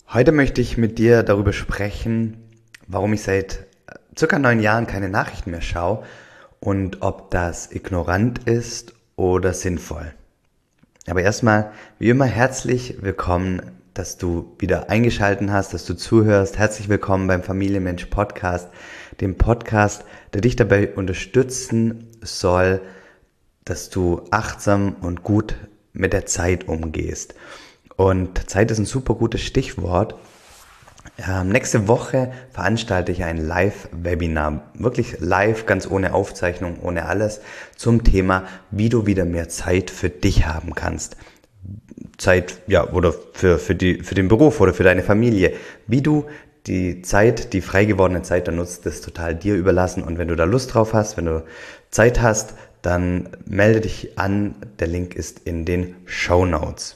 Heute möchte ich mit dir darüber sprechen, warum ich seit circa 9 Jahren keine Nachrichten mehr schaue und ob das ignorant ist oder sinnvoll. Aber erstmal, wie immer, herzlich willkommen, dass du wieder eingeschaltet hast, dass du zuhörst. Herzlich willkommen beim Familienmensch Podcast, dem Podcast, der dich dabei unterstützen soll, dass du achtsam und gut mit der Zeit umgehst. Und Zeit ist ein super gutes Stichwort. Nächste Woche veranstalte ich ein Live-Webinar, wirklich live, ganz ohne Aufzeichnung, ohne alles, zum Thema, wie du wieder mehr Zeit für dich haben kannst. Zeit, ja, oder für den Beruf oder für deine Familie. Wie du die Zeit, die frei gewordene Zeit dann nutzt, ist total dir überlassen. Und wenn du da Lust drauf hast, wenn du Zeit hast, dann melde dich an. Der Link ist in den Shownotes.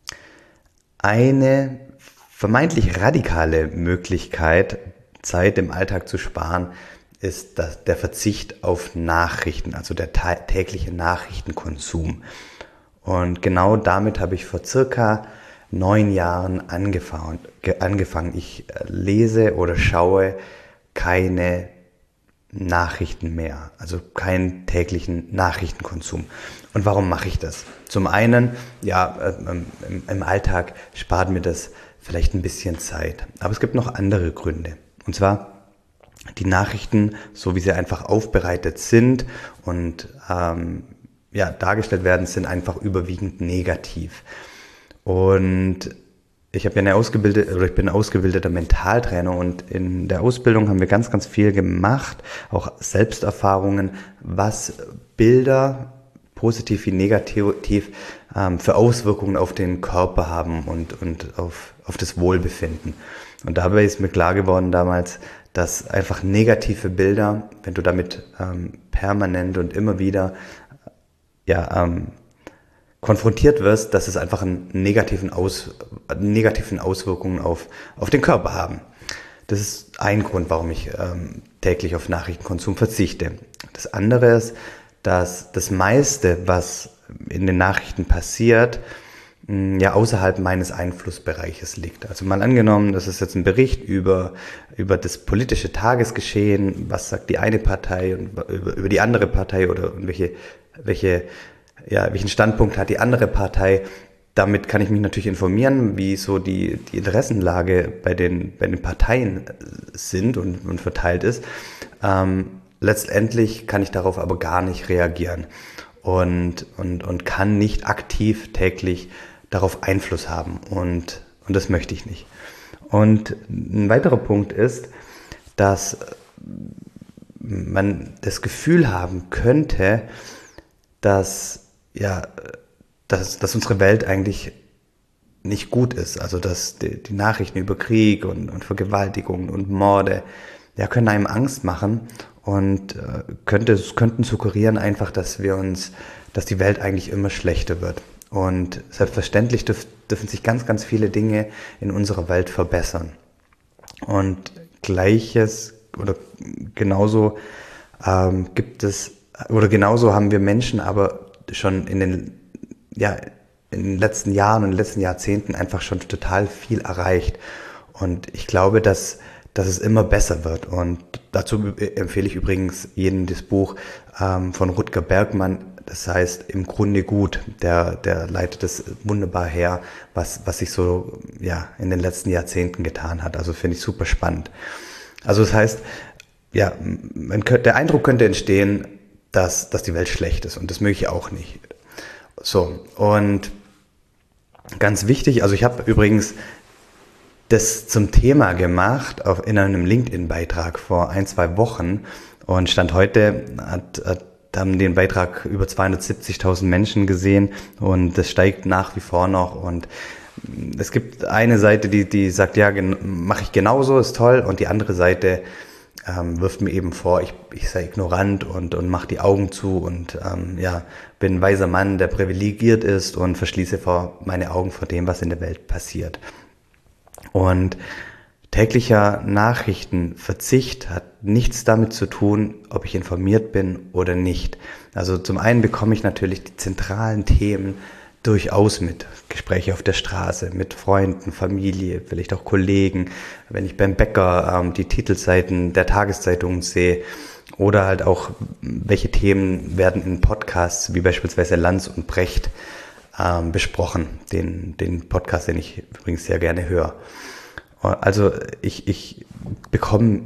Eine vermeintlich radikale Möglichkeit, Zeit im Alltag zu sparen, ist der Verzicht auf Nachrichten, also der tägliche Nachrichtenkonsum. Und genau damit habe ich vor circa 9 Jahren angefangen. Ich lese oder schaue keine Nachrichten mehr, also keinen täglichen Nachrichtenkonsum. Und warum mache ich das? Zum einen, ja, im Alltag spart mir das vielleicht ein bisschen Zeit, aber es gibt noch andere Gründe. Und zwar die Nachrichten, so wie sie einfach aufbereitet sind und dargestellt werden, sind einfach überwiegend negativ. Und ich bin ausgebildeter Mentaltrainer und in der Ausbildung haben wir ganz, ganz viel gemacht, auch Selbsterfahrungen, was Bilder positiv wie negativ für Auswirkungen auf den Körper haben und auf das Wohlbefinden. Und dabei ist mir klar geworden damals, dass einfach negative Bilder, wenn du damit permanent und immer wieder konfrontiert wirst, dass es einfach negativen Auswirkungen auf den Körper haben. Das ist ein Grund, warum ich täglich auf Nachrichtenkonsum verzichte. Das andere ist, dass das meiste, was in den Nachrichten passiert, außerhalb meines Einflussbereiches liegt. Also mal angenommen, das ist jetzt ein Bericht über das politische Tagesgeschehen, was sagt die eine Partei und über die andere Partei oder welchen Standpunkt hat die andere Partei. Damit kann ich mich natürlich informieren, wie so die Interessenlage bei den Parteien sind und verteilt ist. Letztendlich kann ich darauf aber gar nicht reagieren und kann nicht aktiv täglich darauf Einfluss haben und das möchte ich nicht. Und ein weiterer Punkt ist, dass man das Gefühl haben könnte, dass unsere Welt eigentlich nicht gut ist. Also dass die Nachrichten über Krieg und Vergewaltigungen und Morde können einem Angst machen und könnten suggerieren einfach, dass die Welt eigentlich immer schlechter wird. Und selbstverständlich dürfen sich ganz, ganz viele Dinge in unserer Welt verbessern. Und genauso genauso haben wir Menschen aber schon in den letzten Jahren und in den letzten Jahrzehnten einfach schon total viel erreicht. Und ich glaube, dass es immer besser wird. Und dazu empfehle ich übrigens jedem das Buch von Rutger Bergmann, das heißt Im Grunde gut. Der leitet das wunderbar her, was sich so in den letzten Jahrzehnten getan hat. Also finde ich super spannend. Also das heißt, der Eindruck könnte entstehen, dass die Welt schlecht ist und das möchte ich auch nicht. So, und ganz wichtig, also ich habe übrigens das zum Thema gemacht in einem LinkedIn-Beitrag vor 1-2 Wochen und Stand heute haben den Beitrag über 270.000 Menschen gesehen und das steigt nach wie vor noch und es gibt eine Seite, die sagt, ja, mache ich genauso, ist toll und die andere Seite wirft mir eben vor, ich sei ignorant und mache die Augen zu und bin ein weiser Mann, der privilegiert ist und verschließe meine Augen vor dem, was in der Welt passiert. Und täglicher Nachrichtenverzicht hat nichts damit zu tun, ob ich informiert bin oder nicht. Also zum einen bekomme ich natürlich die zentralen Themen durchaus mit. Gespräche auf der Straße, mit Freunden, Familie, vielleicht auch Kollegen, wenn ich beim Bäcker die Titelseiten der Tageszeitungen sehe oder halt auch, welche Themen werden in Podcasts, wie beispielsweise Lanz und Brecht, besprochen. Den Podcast, den ich übrigens sehr gerne höre. Also ich bekomme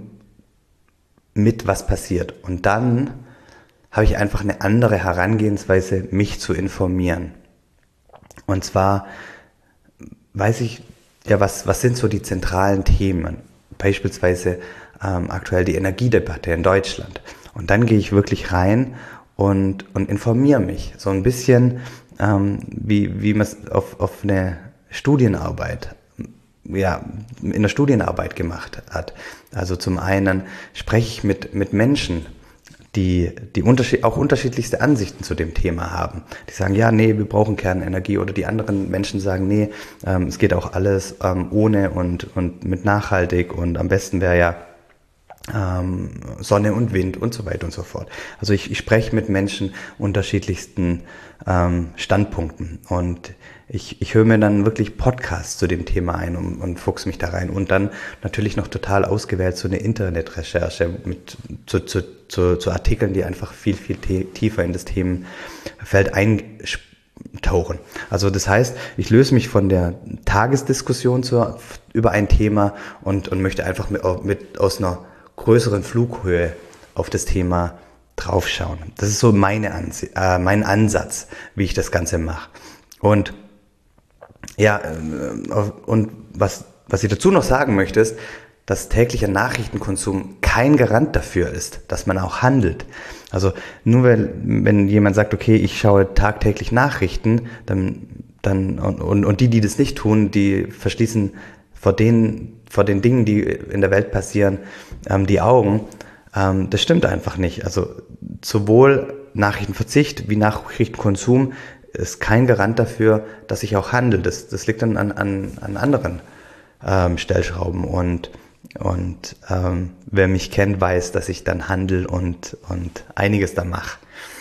mit, was passiert. Und dann habe ich einfach eine andere Herangehensweise, mich zu informieren. Und zwar weiß ich, ja, was sind so die zentralen Themen? Beispielsweise aktuell die Energiedebatte in Deutschland. Und dann gehe ich wirklich rein und informiere mich. So ein bisschen, wie man es auf eine Studienarbeit, ja, in der Studienarbeit gemacht hat. Also zum einen spreche ich mit Menschen, die auch unterschiedlichste Ansichten zu dem Thema haben. Die sagen, ja, nee, wir brauchen Kernenergie, oder die anderen Menschen sagen, nee, es geht auch alles ohne und mit nachhaltig, und am besten wäre ja Sonne und Wind und so weiter und so fort. Also ich spreche mit Menschen unterschiedlichsten Standpunkten, und ich höre mir dann wirklich Podcasts zu dem Thema ein und fuchse mich da rein, und dann natürlich noch total ausgewählt so eine Internetrecherche zu Artikeln, die einfach viel tiefer in das Themenfeld eintauchen. Also das heißt, ich löse mich von der Tagesdiskussion über ein Thema und möchte einfach aus einer größeren Flughöhe auf das Thema draufschauen. Das ist so mein Ansatz, wie ich das Ganze mache. Und ja, und was ich dazu noch sagen möchte, ist, dass täglicher Nachrichtenkonsum kein Garant dafür ist, dass man auch handelt. Also nur wenn jemand sagt, okay, ich schaue tagtäglich Nachrichten, und die das nicht tun, die verschließen vor den Dingen, die in der Welt passieren, die Augen. Das stimmt einfach nicht. Also sowohl Nachrichtenverzicht wie Nachrichtenkonsum ist kein Garant dafür, dass ich auch handle. Das liegt dann an anderen Stellschrauben, und wer mich kennt, weiß, dass ich dann handle und einiges da mache.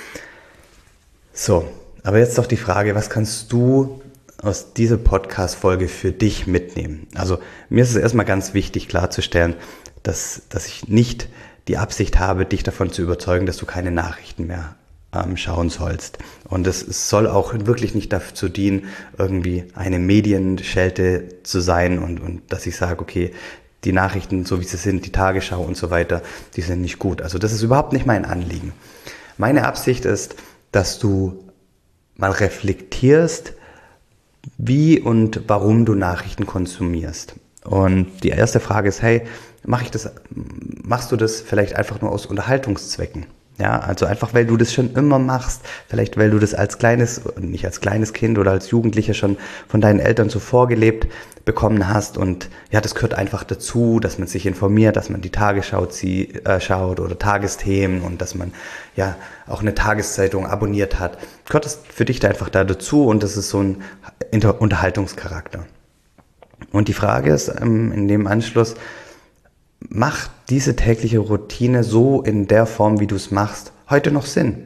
So, aber jetzt doch die Frage, was kannst du aus dieser Podcast-Folge für dich mitnehmen? Also mir ist es erstmal ganz wichtig klarzustellen, dass ich nicht die Absicht habe, dich davon zu überzeugen, dass du keine Nachrichten mehr schauen sollst. Und es soll auch wirklich nicht dazu dienen, irgendwie eine Medienschelte zu sein und dass ich sage, okay, die Nachrichten, so wie sie sind, die Tagesschau und so weiter, die sind nicht gut. Also das ist überhaupt nicht mein Anliegen. Meine Absicht ist, dass du mal reflektierst, wie und warum du Nachrichten konsumierst. Und die erste Frage ist, hey, machst du das vielleicht einfach nur aus Unterhaltungszwecken? Ja, also einfach, weil du das schon immer machst, vielleicht weil du das nicht als kleines Kind oder als Jugendlicher schon von deinen Eltern so vorgelebt bekommen hast, und ja, das gehört einfach dazu, dass man sich informiert, dass man die Tagesschau schaut oder Tagesthemen, und dass man ja auch eine Tageszeitung abonniert hat. Gehört das für dich da einfach dazu, und das ist so ein Unterhaltungscharakter. Und die Frage ist in dem Anschluss, macht diese tägliche Routine so in der Form, wie du es machst, heute noch Sinn?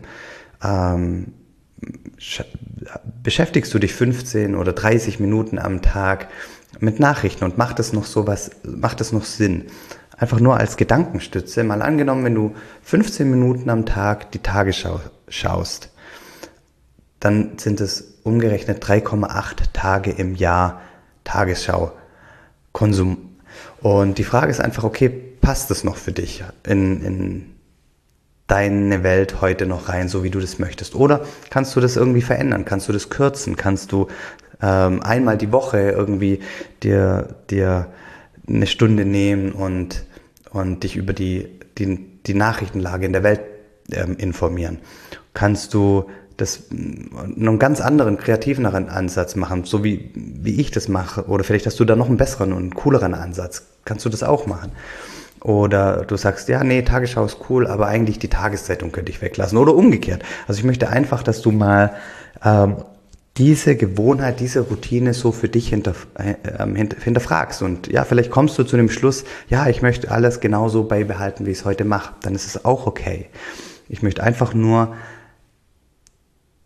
Beschäftigst du dich 15 oder 30 Minuten am Tag mit Nachrichten und macht es noch Sinn? Einfach nur als Gedankenstütze, mal angenommen, wenn du 15 Minuten am Tag die Tagesschau schaust, dann sind es umgerechnet 3,8 Tage im Jahr Tagesschau-Konsum. Und die Frage ist einfach, okay, passt es noch für dich in deine Welt heute noch rein, so wie du das möchtest? Oder kannst du das irgendwie verändern? Kannst du das kürzen? Kannst du einmal die Woche irgendwie dir eine Stunde nehmen und dich über die Nachrichtenlage in der Welt informieren? Kannst du das einen ganz anderen, kreativeren Ansatz machen, so wie ich das mache? Oder vielleicht hast du da noch einen besseren und cooleren Ansatz. Kannst du das auch machen? Oder du sagst, ja, nee, Tagesschau ist cool, aber eigentlich die Tageszeitung könnte ich weglassen. Oder umgekehrt. Also ich möchte einfach, dass du mal diese Gewohnheit, diese Routine so für dich hinterfragst. Und ja, vielleicht kommst du zu dem Schluss, ja, ich möchte alles genauso beibehalten, wie ich es heute mache. Dann ist es auch okay. Ich möchte einfach nur,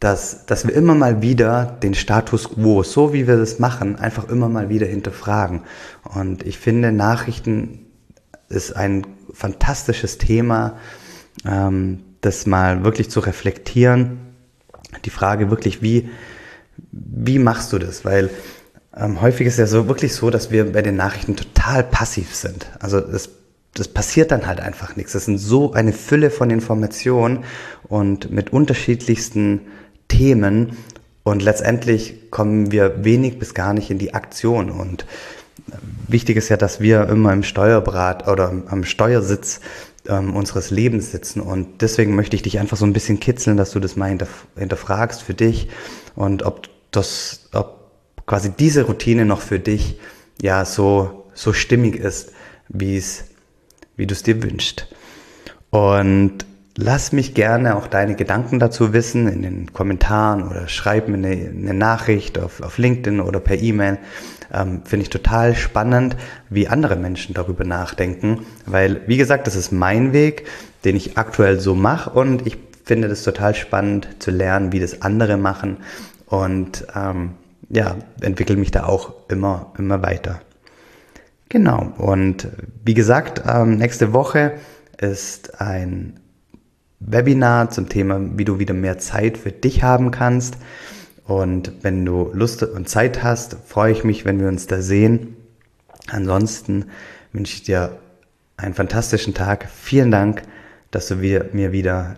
dass wir immer mal wieder den Status quo, so wie wir das machen, einfach immer mal wieder hinterfragen. Und ich finde, Nachrichten ist ein fantastisches Thema, das mal wirklich zu reflektieren. Die Frage wirklich, wie machst du das? Weil häufig ist es ja so wirklich so, dass wir bei den Nachrichten total passiv sind. Also das passiert dann halt einfach nichts. Das sind so eine Fülle von Informationen und mit unterschiedlichsten Themen und letztendlich kommen wir wenig bis gar nicht in die Aktion. Und wichtig ist ja, dass wir immer im Steuerbrat oder am Steuersitz unseres Lebens sitzen, und deswegen möchte ich dich einfach so ein bisschen kitzeln, dass du das mal hinterfragst für dich und ob quasi diese Routine noch für dich ja so stimmig ist, wie du es dir wünschst. Und lass mich gerne auch deine Gedanken dazu wissen in den Kommentaren oder schreib mir eine Nachricht auf LinkedIn oder per E-Mail. Finde ich total spannend, wie andere Menschen darüber nachdenken, weil, wie gesagt, das ist mein Weg, den ich aktuell so mache, und ich finde das total spannend zu lernen, wie das andere machen, und entwickle mich da auch immer weiter. Genau, und wie gesagt, nächste Woche ist ein Webinar zum Thema, wie du wieder mehr Zeit für dich haben kannst. Und wenn du Lust und Zeit hast, freue ich mich, wenn wir uns da sehen. Ansonsten wünsche ich dir einen fantastischen Tag. Vielen Dank, dass du mir wieder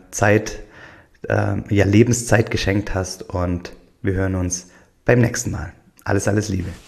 Lebenszeit geschenkt hast, und wir hören uns beim nächsten Mal. Alles Liebe.